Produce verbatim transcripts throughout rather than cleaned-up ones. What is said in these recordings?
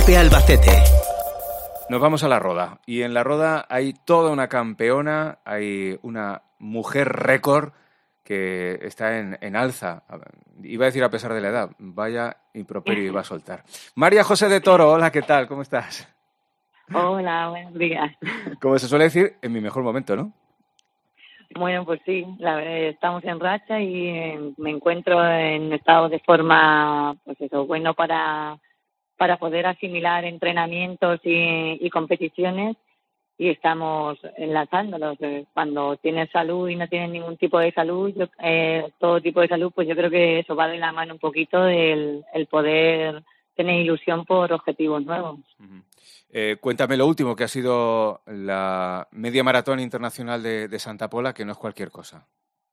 Cope Albacete. Nos vamos a la Roda, y en la Roda hay toda una campeona, hay una mujer récord que está en, en alza. Iba a decir a pesar de la edad, vaya improperio iba a soltar. María José de Toro, hola, ¿qué tal? ¿Cómo estás? Hola, buenos días. Como se suele decir, en mi mejor momento, ¿no? Bueno, pues sí, la verdad, estamos en racha y eh, me encuentro en estado de forma, pues eso, bueno para, para poder asimilar entrenamientos y, y competiciones, y estamos enlazándolos. Cuando tienes salud y no tienes ningún tipo de salud, yo, eh, todo tipo de salud, pues yo creo que eso va de la mano un poquito el, el poder tener ilusión por objetivos nuevos. Uh-huh. Eh, cuéntame lo último, que ha sido la media maratón internacional de, de Santa Pola, que no es cualquier cosa.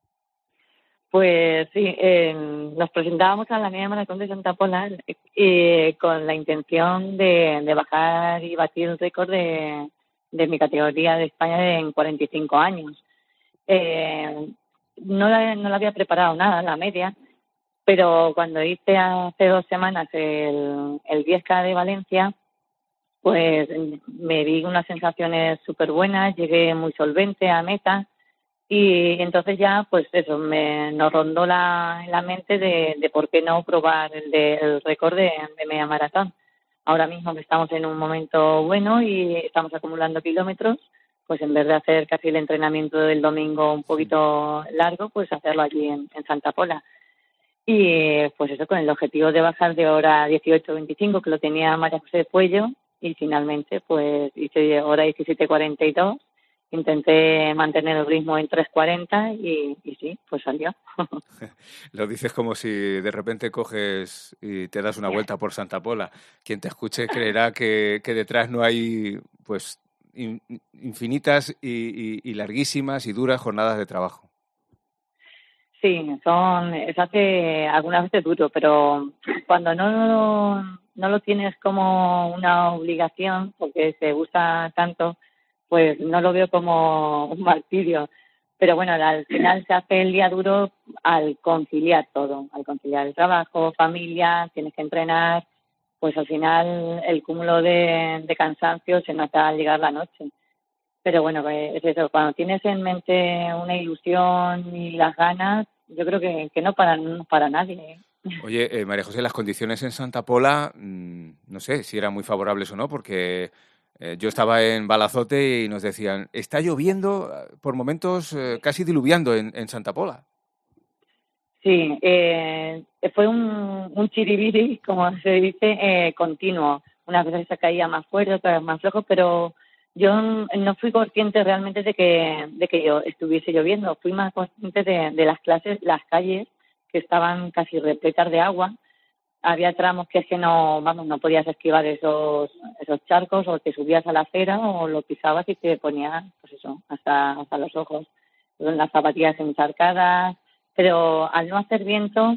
Pues sí, eh, nos presentábamos a la media maratón de Santa Pola eh, con la intención de, de bajar y batir el récord de, de mi categoría de España en cuarenta y cinco años. Eh, no, la, no la había preparado nada, la media, pero cuando hice hace dos semanas el, el diez K de Valencia, pues me vi unas sensaciones súper buenas, llegué muy solvente a meta y entonces ya pues eso, me nos rondó la, la mente de, de por qué no probar el, de, el récord de, de media maratón. Ahora mismo que estamos en un momento bueno y estamos acumulando kilómetros, pues en vez de hacer casi el entrenamiento del domingo un poquito largo, pues hacerlo allí en, en Santa Pola. Y pues eso, con el objetivo de bajar de hora dieciocho veinticinco, que lo tenía María José Puello, y finalmente pues hice hora diecisiete cuarenta y dos, intenté mantener el ritmo en tres cuarenta y, y sí, pues salió. Lo dices como si de repente coges y te das una vuelta por Santa Pola. Quien te escuche creerá que, que detrás no hay pues in, infinitas y, y, y larguísimas y duras jornadas de trabajo. Sí, son, se hace algunas veces duro, pero cuando no, no lo tienes como una obligación, porque se usa tanto, pues no lo veo como un martirio. Pero bueno, al final se hace el día duro al conciliar todo, al conciliar el trabajo, familia, tienes que entrenar, pues al final el cúmulo de, de cansancio se nota al llegar la noche. Pero bueno, es eso, cuando tienes en mente una ilusión y las ganas, yo creo que, que no para, no para nadie. Oye, eh, María José, las condiciones en Santa Pola, mmm, no sé si eran muy favorables o no, porque eh, yo estaba en Balazote y nos decían, está lloviendo, por momentos eh, casi diluviando en, en Santa Pola. Sí, eh, fue un, un chiribiri, como se dice, eh, continuo. Unas veces se caía más fuerte, otras más flojo, pero yo no fui consciente realmente de que de que yo estuviese lloviendo. Fui más consciente de, de las clases, las calles que estaban casi repletas de agua. Había tramos que es que no, vamos, no podías esquivar esos esos charcos, o te subías a la acera o lo pisabas y te ponías, pues eso, hasta hasta los ojos. Las zapatillas encharcadas, pero al no hacer viento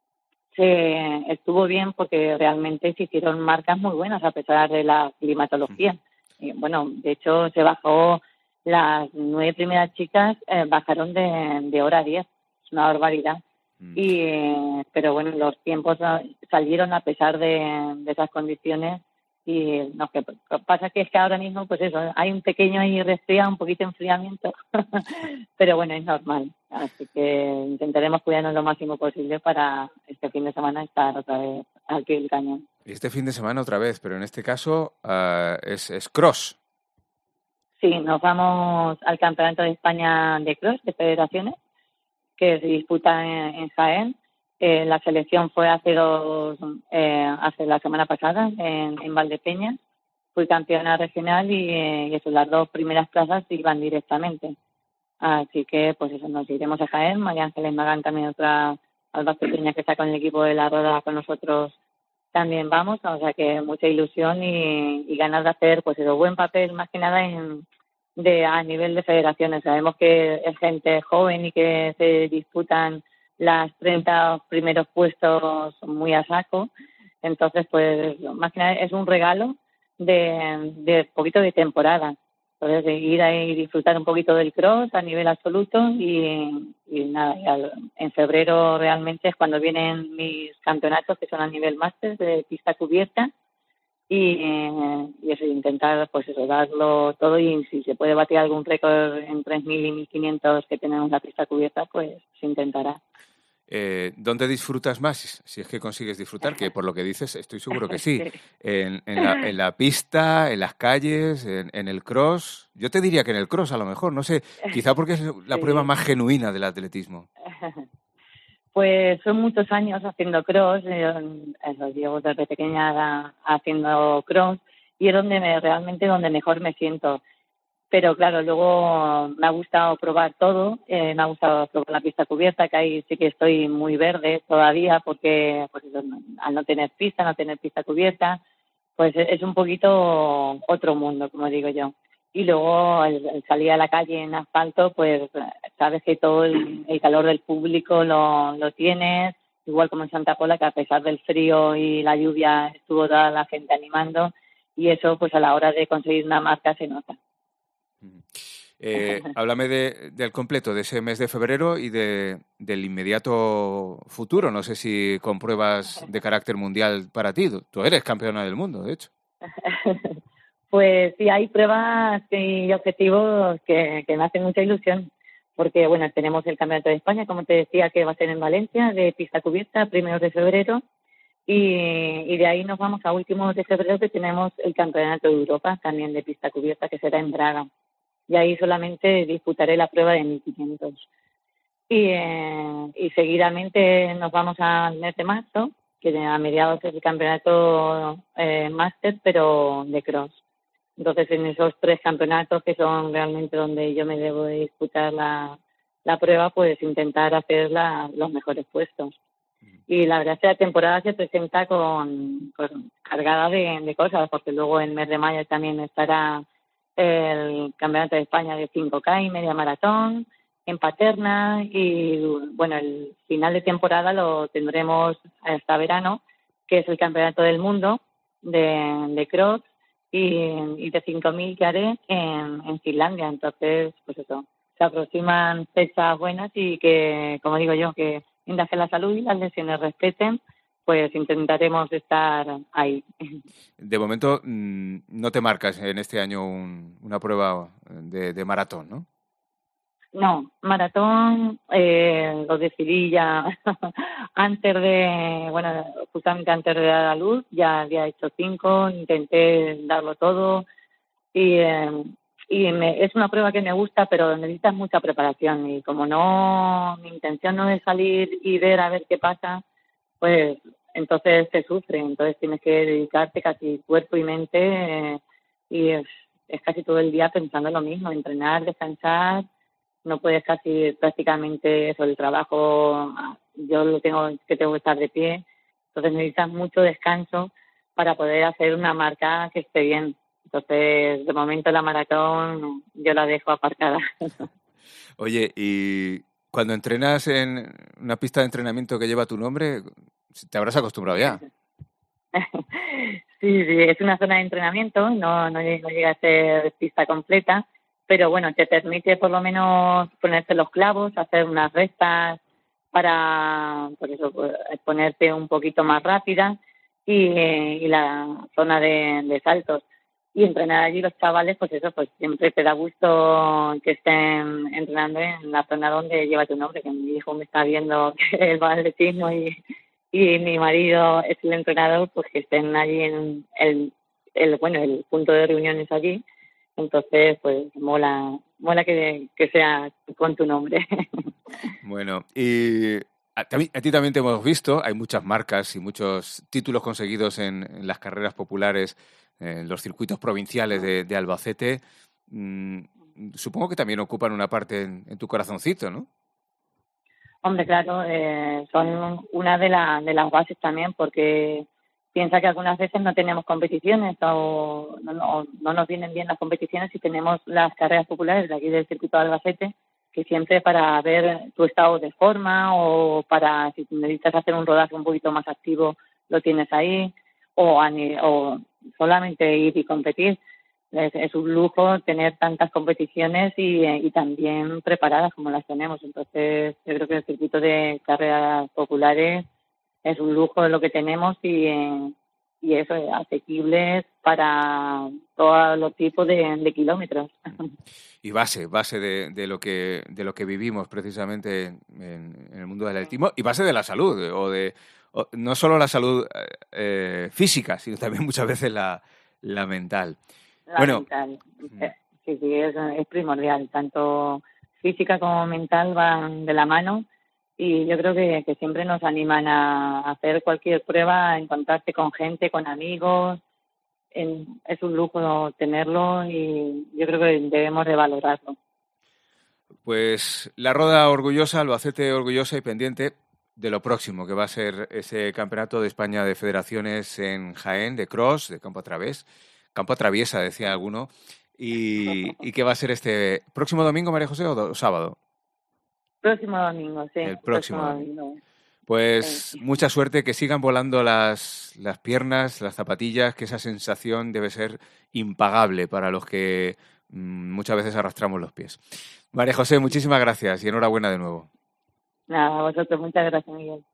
se estuvo bien porque realmente se hicieron marcas muy buenas a pesar de la climatología. Y bueno, de hecho se bajó, las nueve primeras chicas eh, bajaron de, de hora diez, es una barbaridad. Mm. Y eh, pero bueno, los tiempos salieron a pesar de, de esas condiciones. Y lo que pasa que es que ahora mismo, pues eso, hay un pequeño ahí resfriado, un poquito de enfriamiento, pero bueno, es normal. Así que intentaremos cuidarnos lo máximo posible para este fin de semana estar otra vez al pie del cañón. Y este fin de semana otra vez, pero en este caso uh, es, es cross. Sí, nos vamos al Campeonato de España de Cross, de federaciones, que se disputa en, en Jaén. Eh, la selección fue hace dos, eh, hace la semana pasada en, en Valdepeñas. Fui campeona regional y, eh, y eso, las dos primeras plazas iban directamente. Así que, pues eso, nos iremos a Jaén. María Ángeles Magán, también otra albaceteña que está con el equipo de la Roda con nosotros, también vamos. O sea que mucha ilusión y, y ganas de hacer, pues eso, buen papel, más que nada en de a nivel de federaciones. Sabemos que es gente joven y que se disputan las treinta primeros puestos muy a saco. Entonces, pues, más que nada es un regalo de, de poquito de temporada. Entonces, de ir ahí y disfrutar un poquito del cross a nivel absoluto y, y nada, y al, en febrero realmente es cuando vienen mis campeonatos, que son a nivel máster de pista cubierta, y, eh, y eso, intentar pues eso, darlo todo, y si se puede batir algún récord en tres mil y mil quinientos que tenemos la pista cubierta, pues se intentará. Eh, ¿Dónde disfrutas más? Si es que consigues disfrutar, que por lo que dices estoy seguro que sí. Sí. En, en la, en la pista, en las calles, en, en el cross. Yo te diría que en el cross a lo mejor, no sé, quizá porque es la prueba Sí. más genuina del atletismo. Pues son muchos años haciendo cross, yo, eso, llevo desde pequeña haciendo cross, y es donde me, realmente donde mejor me siento. Pero claro, luego me ha gustado probar todo, eh, me ha gustado probar la pista cubierta, que ahí sí que estoy muy verde todavía, porque pues eso, al no tener pista, no tener pista cubierta, pues es un poquito otro mundo, como digo yo. Y luego el, el salir a la calle en asfalto, pues sabes que todo el, el calor del público lo, lo tienes, igual como en Santa Pola, que a pesar del frío y la lluvia estuvo toda la gente animando, y eso pues a la hora de conseguir una marca se nota. Eh, háblame de, del completo, de ese mes de febrero y de, del inmediato futuro. No sé si con pruebas de carácter mundial para ti. Tú eres campeona del mundo, de hecho. Pues sí, hay pruebas y objetivos que, que me hacen mucha ilusión, porque bueno, tenemos el Campeonato de España, como te decía, que va a ser en Valencia, de pista cubierta, primeros de febrero, y, y de ahí nos vamos a últimos de febrero, que tenemos el Campeonato de Europa, también de pista cubierta, que será en Braga. Y ahí solamente disputaré la prueba de mil quinientos. Y, eh, y seguidamente nos vamos al mes de marzo, que a mediados es el campeonato eh, máster, pero de cross. Entonces, en esos tres campeonatos, que son realmente donde yo me debo de disputar la, la prueba, pues intentar hacer la, los mejores puestos. Y la verdad es que la temporada se presenta con, con cargada de, de cosas, porque luego en el mes de mayo también estará el Campeonato de España de cinco K y media maratón en Paterna, y bueno, el final de temporada lo tendremos hasta verano, que es el Campeonato del Mundo de, de cross y, y de cinco mil que haré en, en Finlandia. Entonces, pues eso, se aproximan fechas buenas y que, como digo yo, que mientras que la salud y las lesiones respeten, pues intentaremos estar ahí. De momento, no te marcas en este año un, una prueba de, de maratón, ¿no? No, maratón eh, lo decidí ya antes de, bueno, justamente antes de dar a luz, ya había hecho cinco, intenté darlo todo, y, eh, y me, es una prueba que me gusta, pero necesitas mucha preparación, y como no, mi intención no es salir y ver a ver qué pasa, pues entonces se sufre, entonces tienes que dedicarte casi cuerpo y mente, eh, y es, es casi todo el día pensando lo mismo, entrenar, descansar. No puedes casi prácticamente eso, el trabajo, yo lo tengo que tengo que estar de pie, entonces necesitas mucho descanso para poder hacer una marca que esté bien. Entonces, de momento la maratón yo la dejo aparcada. Oye, y cuando entrenas en una pista de entrenamiento que lleva tu nombre, te habrás acostumbrado ya. Sí, sí, es una zona de entrenamiento, no, no, no llega a ser pista completa, pero bueno, te permite por lo menos ponerte los clavos, hacer unas rectas para, por eso, ponerte un poquito más rápida, y, y la zona de, de saltos. Y entrenar allí los chavales, pues eso, pues siempre te da gusto que estén entrenando en la zona donde lleva tu nombre, que mi hijo me está viendo que él va al atletismo y, y mi marido es el entrenador, pues que estén allí en el, el, bueno, el punto de reuniones allí. Entonces, pues mola, mola que, que sea con tu nombre. Bueno, y a, a ti también te hemos visto, hay muchas marcas y muchos títulos conseguidos en, en las carreras populares, en los circuitos provinciales de, de Albacete. Mm, supongo que también ocupan una parte en, en tu corazoncito, ¿no? Hombre, claro, eh, son una de, la, de las bases también, porque piensa que algunas veces no tenemos competiciones o no, no, no nos vienen bien las competiciones, y tenemos las carreras populares de aquí del circuito de Albacete, que siempre para ver tu estado de forma, o para si necesitas hacer un rodaje un poquito más activo, lo tienes ahí, o, a, o solamente ir y competir. Es, es un lujo tener tantas competiciones y, y también preparadas como las tenemos. Entonces, yo creo que el circuito de carreras populares es un lujo lo que tenemos, y, y eso es asequibles para todos los tipos de, de kilómetros. Y base, base de, de lo que de lo que vivimos precisamente en, en el mundo del atletismo, y base de la salud, o de o, no solo la salud eh, física, sino también muchas veces la, la mental. La Bueno, mental, sí, sí, es, es primordial, tanto física como mental van de la mano, y yo creo que, que siempre nos animan a hacer cualquier prueba, a encontrarse con gente, con amigos. En, es un lujo tenerlo y yo creo que debemos de valorarlo. Pues la Roda orgullosa, Albacete orgullosa y pendiente de lo próximo, que va a ser ese Campeonato de España de Federaciones en Jaén, de cross, de campo a través, campo a traviesa, decía alguno, y, y que va a ser este próximo domingo, María José, o, do, o sábado. Próximo domingo, sí. El próximo, próximo domingo. domingo. Pues sí. Mucha suerte, que sigan volando las, las piernas, las zapatillas, que esa sensación debe ser impagable para los que mmm, muchas veces arrastramos los pies. María José, muchísimas gracias y enhorabuena de nuevo. Nada, a vosotros, muchas gracias, Miguel.